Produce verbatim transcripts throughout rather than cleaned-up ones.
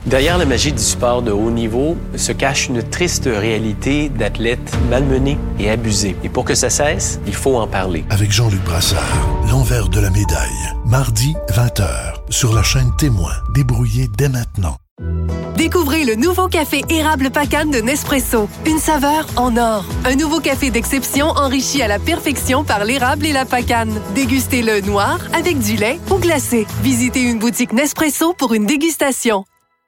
Derrière la magie du sport de haut niveau se cache une triste réalité d'athlètes malmenés et abusés. Et pour que ça cesse, il faut en parler. Avec Jean-Luc Brassard, l'envers de la médaille. Mardi, vingt heures, sur la chaîne Témoin. Débrouillez dès maintenant. Découvrez le nouveau café érable Pacane de Nespresso. Une saveur en or. Un nouveau café d'exception enrichi à la perfection par l'érable et la pacane. Dégustez-le noir, avec du lait ou glacé. Visitez une boutique Nespresso pour une dégustation.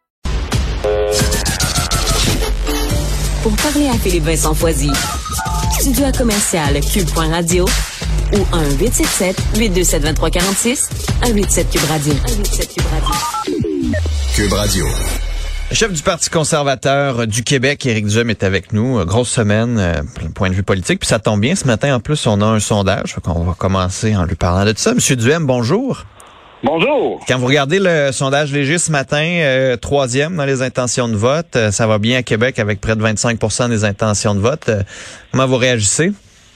Pour parler à Philippe Vincent Foisy, studio à commercial cube point radio ou un huit sept sept, huit deux sept, deux trois quatre six, un huit sept Cube Radio. un huit sept Cube Radio. Cube Radio. Le chef du Parti conservateur du Québec, Éric Duhem, est avec nous. Grosse semaine, euh, point de vue politique. Puis ça tombe bien, ce matin, en plus, on a un sondage. Fait qu'on va commencer en lui parlant de tout ça. Monsieur Duhem, bonjour. Bonjour. Quand vous regardez le sondage léger ce matin, euh, troisième dans les intentions de vote, euh, ça va bien à Québec avec près de vingt-cinq pour cent des intentions de vote. Euh, comment vous réagissez?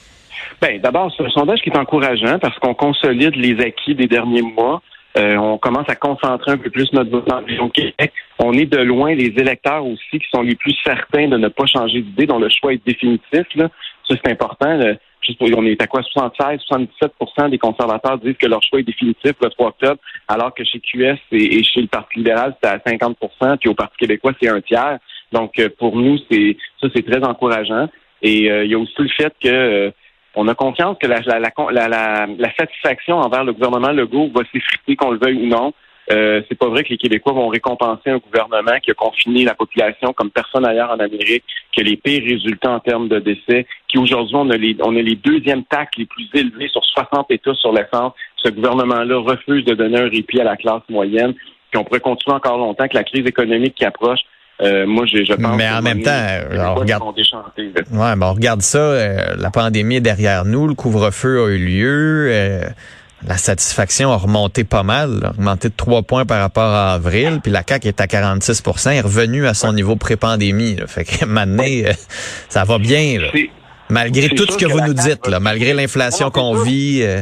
Bien, d'abord, c'est un sondage qui est encourageant parce qu'on consolide les acquis des derniers mois. Euh, on commence à concentrer un peu plus notre vote dans la région de Québec. On est de loin les électeurs aussi qui sont les plus certains de ne pas changer d'idée, dont le choix est définitif. Là. Ça, c'est important. Là. Juste pour, on est à quoi? soixante-seize à soixante-dix-sept pour cent des conservateurs disent que leur choix est définitif le trois octobre, alors que chez Q S et, et chez le Parti libéral, c'est à cinquante pour cent, puis au Parti québécois, c'est un tiers. Donc, pour nous, c'est ça, c'est très encourageant. Et euh, il y a aussi le fait que euh, on a confiance que la, la, la, la, la satisfaction envers le gouvernement Legault va s'effriter, qu'on le veuille ou non. Euh, c'est pas vrai que les Québécois vont récompenser un gouvernement qui a confiné la population comme personne ailleurs en Amérique, qui a les pires résultats en termes de décès, qui aujourd'hui, on a les, on a les deuxièmes taxes les plus élevées sur soixante États sur l'essence. Ce gouvernement-là refuse de donner un répit à la classe moyenne. Puis on pourrait continuer encore longtemps que la crise économique qui approche. Euh, moi, je, je pense. Mais en même temps, on regarde. Ouais, ben on regarde ça. Euh, la pandémie est derrière nous. Le couvre-feu a eu lieu. Euh, la satisfaction a remonté pas mal, là, augmenté de trois points par rapport à avril. Puis la C A Q est à quarante-six pour cent, est revenue à son niveau pré-pandémie. Là. Fait que maintenant, euh, ça va bien. Là. Malgré tout ce que, que vous nous dites, là, malgré l'inflation qu'on vit. Euh,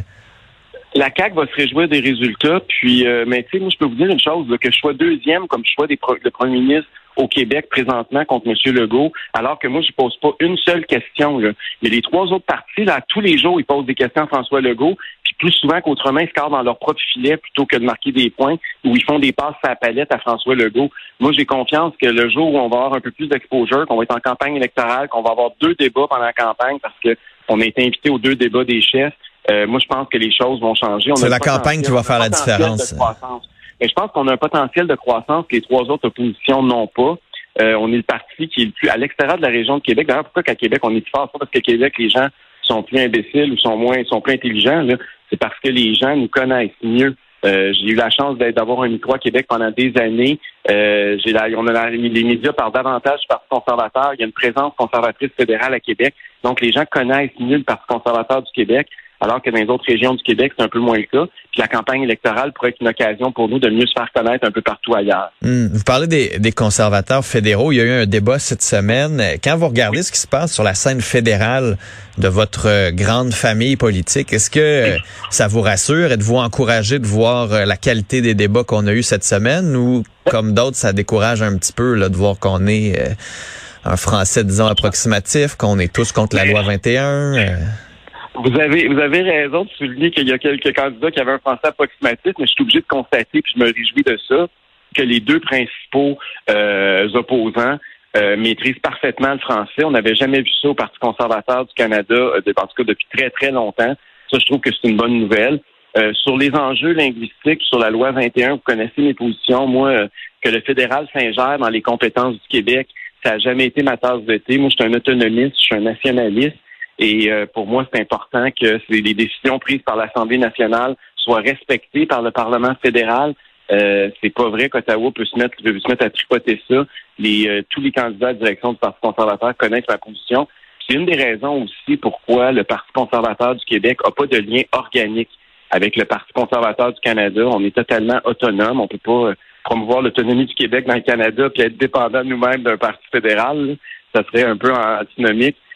La C A Q va se réjouir des résultats. Puis, euh, mais tu sais, moi, je peux vous dire une chose, là, que je sois deuxième comme choix des pro- le premier ministre au Québec présentement contre M. Legault, alors que moi, je pose pas une seule question. Là. Il y a les trois autres partis, là, tous les jours, ils posent des questions à François Legault, puis plus souvent qu'autrement, ils se carrent dans leur propre filet plutôt que de marquer des points, où ils font des passes à la palette à François Legault. Moi, j'ai confiance que le jour où on va avoir un peu plus d'exposure, qu'on va être en campagne électorale, qu'on va avoir deux débats pendant la campagne, parce que on a été invité aux deux débats des chefs, euh, moi, je pense que les choses vont changer. On C'est la campagne qui va faire la différence. Mais je pense qu'on a un potentiel de croissance que les trois autres oppositions n'ont pas. Euh, on est le parti qui est le plus à l'extérieur de la région de Québec. D'ailleurs, pourquoi qu'à Québec, on est plus fort? C'est pas parce qu'à Québec, les gens sont plus imbéciles ou sont moins sont plus intelligents. Là. C'est parce que les gens nous connaissent mieux. Euh, j'ai eu la chance d'être, d'avoir un micro à Québec pendant des années. Euh, j'ai la, on a la, les médias parlent davantage du Parti conservateur. Il y a une présence conservatrice fédérale à Québec. Donc, les gens connaissent mieux le Parti conservateur du Québec. Alors que dans les autres régions du Québec, c'est un peu moins le cas. Puis la campagne électorale pourrait être une occasion pour nous de mieux se faire connaître un peu partout ailleurs. Mmh. Vous parlez des, des conservateurs fédéraux. Il y a eu un débat cette semaine. Quand vous regardez ce qui se passe sur la scène fédérale de votre grande famille politique, est-ce que ça vous rassure? Êtes-vous encouragé de voir la qualité des débats qu'on a eus cette semaine ou, comme d'autres, ça décourage un petit peu là, de voir qu'on est euh, un français, disons, approximatif, qu'on est tous contre la loi vingt et un? Euh... Vous avez vous avez raison de souligner qu'il y a quelques candidats qui avaient un français approximatif, mais je suis obligé de constater, puis je me réjouis de ça, que les deux principaux euh, opposants euh, maîtrisent parfaitement le français. On n'avait jamais vu ça au Parti conservateur du Canada, euh, en tout cas depuis très, très longtemps. Ça, je trouve que c'est une bonne nouvelle. Euh, sur les enjeux linguistiques, sur la loi vingt et un, vous connaissez mes positions. Moi, euh, que le fédéral s'ingère dans les compétences du Québec, ça n'a jamais été ma tasse de thé. Moi, je suis un autonomiste, je suis un nationaliste. Et euh, pour moi, c'est important que les décisions prises par l'Assemblée nationale soient respectées par le Parlement fédéral. Euh, c'est pas vrai qu'Ottawa peut se mettre, peut se mettre à tripoter ça. Les, euh, tous les candidats à la direction du Parti conservateur connaissent ma position. C'est une des raisons aussi pourquoi le Parti conservateur du Québec n'a pas de lien organique avec le Parti conservateur du Canada. On est totalement autonome. On peut pas euh, promouvoir l'autonomie du Québec dans le Canada puis être dépendant nous-mêmes d'un parti fédéral. Là. Ça serait un peu antinomique.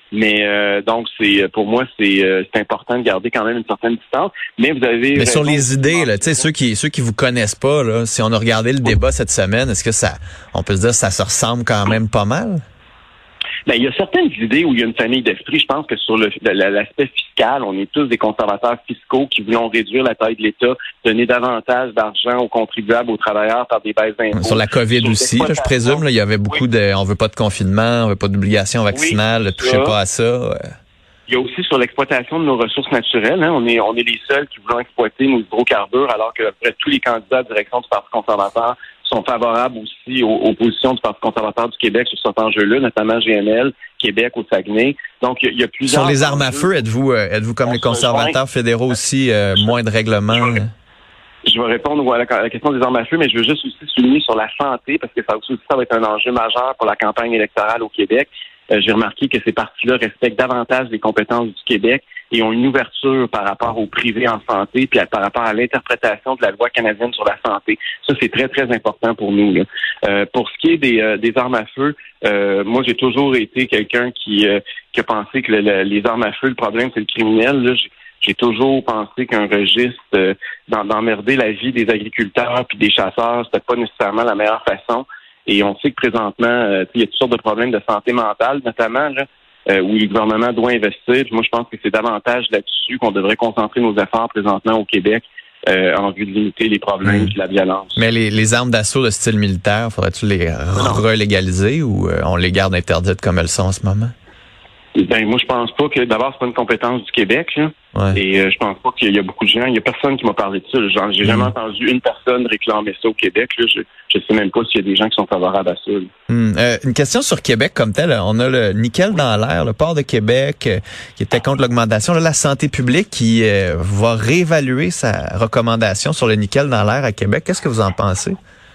Mais euh, donc, c'est pour moi, c'est, euh, c'est important de garder quand même une certaine distance. Mais vous avez Mais sur raison, les idées, là, tu sais, ceux qui ceux qui vous connaissent pas, là, si on a regardé le débat cette semaine, est-ce que ça, on peut se dire que ça se ressemble quand même pas mal? Ben, il y a certaines idées où il y a une famille d'esprit. Je pense que sur le, l'aspect fiscal, on est tous des conservateurs fiscaux qui voulons réduire la taille de l'État, donner davantage d'argent aux contribuables, aux travailleurs par des baisses d'impôts. Sur la COVID sur aussi, là, je présume, là, il y avait beaucoup oui. de, on veut pas de confinement, on veut pas d'obligation vaccinale, oui, touchez pas à ça. Ouais. Il y a aussi sur l'exploitation de nos ressources naturelles. Hein, on est on est les seuls qui voulons exploiter nos hydrocarbures, alors que après, tous les candidats de direction du Parti conservateur sont favorables aussi aux, aux positions du Parti conservateur du Québec sur cet enjeu-là, notamment G N L, Québec au Saguenay. Donc, il y, y a plusieurs... Sur les armes à feu, êtes-vous euh, êtes-vous comme les conservateurs fédéraux aussi, euh, moins de règlements? Je vais répondre à la, à la question des armes à feu, mais je veux juste aussi souligner sur la santé, parce que ça aussi, ça va être un enjeu majeur pour la campagne électorale au Québec. Euh, j'ai remarqué que ces partis-là respectent davantage les compétences du Québec et ont une ouverture par rapport au privé en santé, puis à, par rapport à l'interprétation de la loi canadienne sur la santé. Ça, c'est très, très important pour nous. Là. Euh, pour ce qui est des, euh, des armes à feu, euh, moi, j'ai toujours été quelqu'un qui, euh, qui a pensé que le, le, les armes à feu, le problème, c'est le criminel. Là. J'ai, j'ai toujours pensé qu'un registre euh, d'emmerder la vie des agriculteurs puis des chasseurs, c'était pas nécessairement la meilleure façon. Et on sait que présentement, euh, il y a toutes sortes de problèmes de santé mentale, notamment, là, euh, où le gouvernement doit investir. Puis moi, je pense que c'est davantage là-dessus qu'on devrait concentrer nos efforts présentement au Québec euh, en vue de limiter les problèmes et la violence. Mais les, les armes d'assaut de style militaire, faudrait-tu les relégaliser ou euh, on les garde interdites comme elles sont en ce moment? Ben moi je pense pas que d'abord c'est pas une compétence du Québec là. Ouais. Et euh, je pense pas qu'il y a beaucoup de gens, il y a personne qui m'a parlé de ça. Genre, j'ai mmh. jamais entendu une personne réclamer ça au Québec là. Je je sais même pas s'il y a des gens qui sont favorables à ça. Mmh. Euh, une question sur Québec comme tel, on a le nickel dans l'air, le port de Québec euh, qui était contre l'augmentation, là, la santé publique qui euh, va réévaluer sa recommandation sur le nickel dans l'air à Québec. Qu'est-ce que vous en pensez?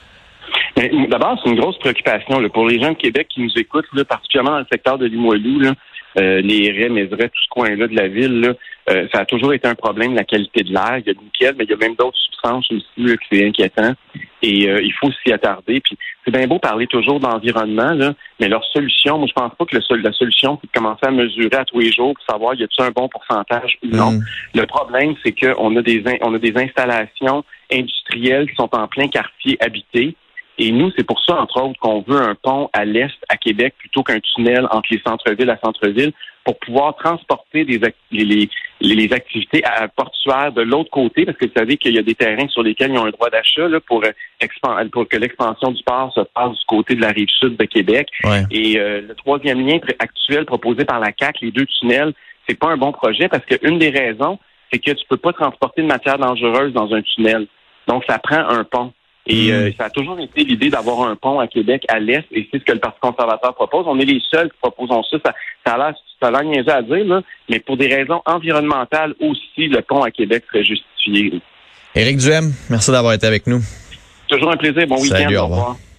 Mais, d'abord, c'est une grosse préoccupation là, pour les gens de Québec qui nous écoutent, là, particulièrement dans le secteur de Limoilou, là. Euh, les Raies, Mézeray, tout ce coin-là de la ville, là, euh, ça a toujours été un problème, la qualité de l'air. Il y a du nickel, mais il y a même d'autres substances aussi là, que c'est inquiétant. Et euh, il faut s'y attarder. Puis c'est bien beau parler toujours d'environnement, là, mais leur solution, moi je pense pas que le, la solution, c'est de commencer à mesurer à tous les jours pour savoir y a-t-il un bon pourcentage ou non. Mmh. Le problème, c'est qu'on a des on a des installations industrielles qui sont en plein quartier habité. Et nous, c'est pour ça, entre autres, qu'on veut un pont à l'est, à Québec, plutôt qu'un tunnel entre les centres-villes à centre-ville, pour pouvoir transporter des les, les, les activités à, portuaires de l'autre côté, parce que vous savez qu'il y a des terrains sur lesquels ils ont un droit d'achat là, pour, expan- pour que l'expansion du port se passe du côté de la rive sud de Québec. Ouais. Et euh, le troisième lien actuel proposé par la C A Q, les deux tunnels, c'est pas un bon projet, parce qu'une des raisons, c'est que tu peux pas transporter de matière dangereuse dans un tunnel. Donc, ça prend un pont. Et euh, ça a toujours été l'idée d'avoir un pont à Québec à l'est, et c'est ce que le Parti conservateur propose. On est les seuls qui proposons ça. Ça, ça a l'air, ça a l'air niaiseux à dire, là, mais pour des raisons environnementales aussi, le pont à Québec serait justifié. Éric Duhem, merci d'avoir été avec nous. Toujours un plaisir. Bon week-end. Salut, au revoir.